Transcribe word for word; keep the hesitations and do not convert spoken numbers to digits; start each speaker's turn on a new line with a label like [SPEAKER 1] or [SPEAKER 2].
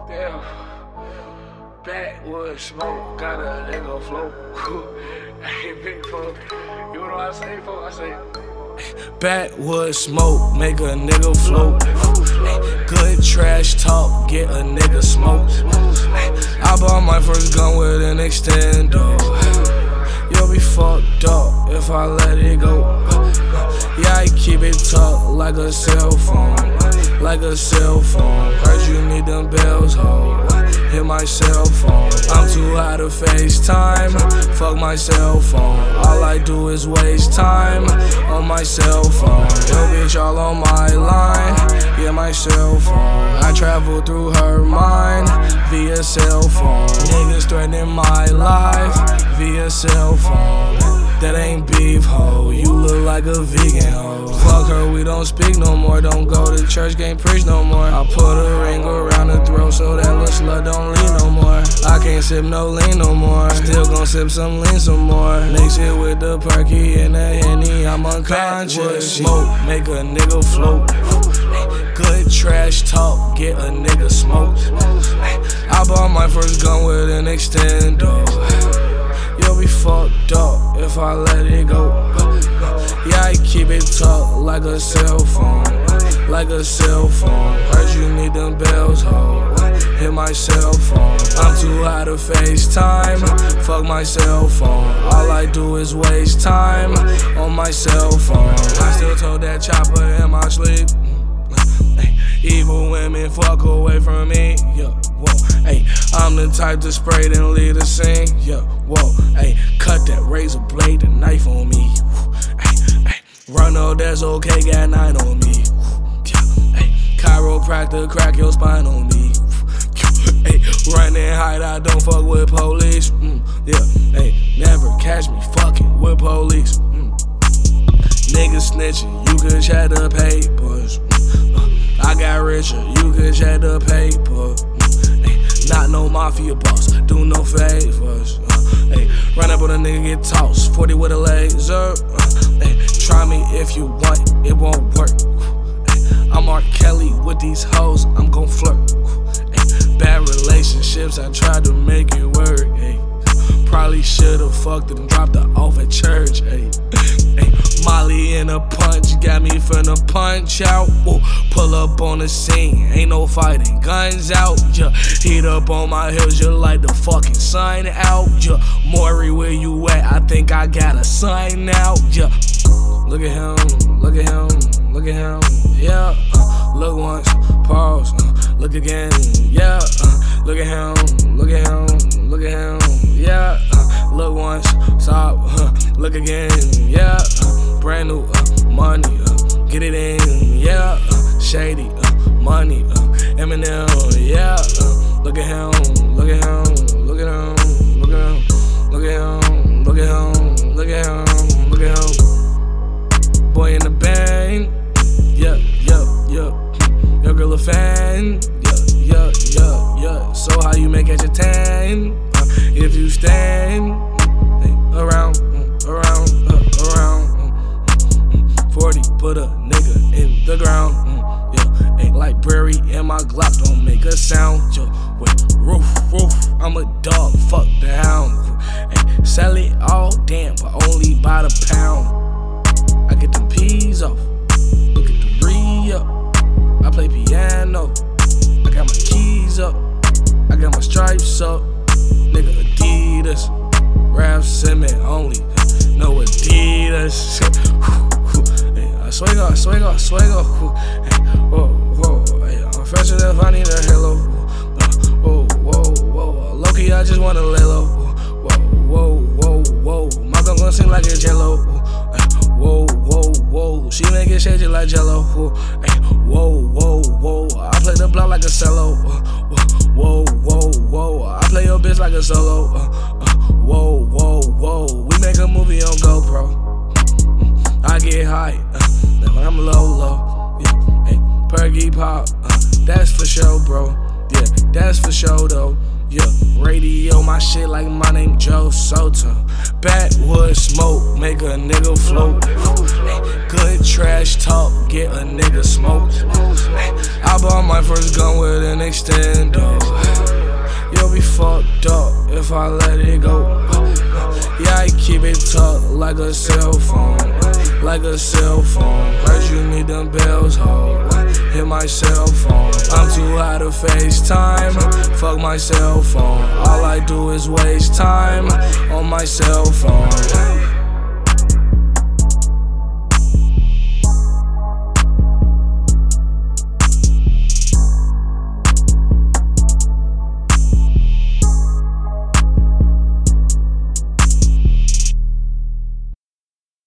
[SPEAKER 1] Damn. Backwood smoke, got a nigga float. Hey, big folk, you know what I say, folk? I say, backwood smoke, make a nigga float. Good trash talk, get a nigga smoked. I bought my first gun with an extender. You'll be fucked up if I let it go. Yeah, I keep it tucked like a cell phone, like a cell phone. Heard you need them bells, ho. Hit my cell phone. I'm too high to FaceTime. Fuck my cell phone. All I do is waste time on my cell phone. Yo, bitch, all on my line. Yeah, my cell phone. I travel through her mind via cell phone. Niggas threatening my life via cell phone. That ain't beef, ho. You look like a vegan, ho. Fuck her, we don't speak no more. Don't go to church, can't preach no more. I put a ring around her throat so that little slut don't lean no more. I can't sip no lean no more. Still gon' sip some lean some more. Mix it with the perky and the Henny, I'm unconscious. Smoke, make a nigga float. Good trash talk, get a nigga smoked. I bought my first gun with an extender. You'll be fucked up if I let it go. Yeah, I keep it tucked like a cell phone, like a cell phone. Heard you need them bells, ho. Hit my cell phone. I'm too high to FaceTime. Fuck my cell phone. All I do is waste time on my cell phone. I still told that chopper in my sleep. Evil women fuck away from me, yeah, whoa, ayy. I'm the type to spray then leave the scene, yeah, whoa, ayy. Cut that razor blade, the knife on me, ayy, ayy. Run all that's okay, got nine on me, yeah, ayy. Chiropractor, crack your spine on me, ayy. Run and hide, I don't fuck with police, mm, yeah, ayy. Never catch me fucking with police, mm. Niggas snitching, you could check the papers, mm, uh. I got richer, you could check the paper. Mm, not no mafia boss, do no favors. Uh, ay, run up on a nigga, get tossed. forty with a laser. Uh, ay, try me if you want, it won't work. Ay, I'm R. Kelly with these hoes, I'm gon' flirt. Ay, bad relationships, I tried to make it work. Ay, probably should've fucked and dropped her off at church. Ay, ay, Molly in a punch, got me finna punch out. Ooh, pull up on the scene, ain't no fighting, guns out. Yeah, heat up on my heels, you like the fucking sun out. Yeah, Maury, where you at? I think I got a sign out. Yeah, look at him, look at him, look at him. Yeah, uh, look once, pause, uh, look again. Yeah, uh, look at him, look at him, look at him. Yeah, uh, look once, stop, uh, look again. Yeah, uh, brand new uh, money, uh, get it in. Yeah, uh, shady uh, money, uh, Eminem. Yeah, uh, look at him, look at him, look at him, look at him, look at him, look at him, look at him, look at him. Boy in the band. Yeah, yeah, yeah. Your girl a fan. Yeah, yeah, yeah, yeah. So how you make it your tan? Uh, if you stand hey, around, around, uh, around. forty, put a nigga in the ground. Mm, yeah, ain't like Prairie and my Glock don't make a sound. Yo, wait, roof, roof. I'm a dog, fuck the hound. Hey, sell it all, damn, but only by the pound. I get them peas off. Look at the re-up. I play piano. I got my keys up. I got my stripes up. Nigga Adidas. Rap Simmons only. No Adidas. Hey, I swag off, swag off, swag off. Hey, whoa, whoa. Hey, I'm fresher than if I need a halo. Whoa, whoa, whoa. Loki, I just wanna lay low. Whoa, whoa, whoa, whoa. My gun gon' sing like a jello. Whoa, whoa, whoa. She make it shake it like jello. Whoa, whoa, whoa. I play the block like a cello. Whoa, whoa, whoa. I play your bitch like a solo. Whoa, whoa, whoa. We make a movie on GoPro. I get high uh, when I'm low, low. Yeah, hey, Perky Pop. Uh, that's for sure, bro. Yeah, that's for sure, though. Yeah, radio, my shit like my name Joe Soto. Backwood smoke, make a nigga float. Good trash talk, get a nigga smoked. I bought my first gun with an extendo. You'll be fucked up if I let it go. Yeah, I keep it tucked like a cell phone, like a cell phone. Heard you need them bells, ho. Hit my cell phone. I'm too high to FaceTime. Fuck my cell phone. All I do is waste time on my cell phone.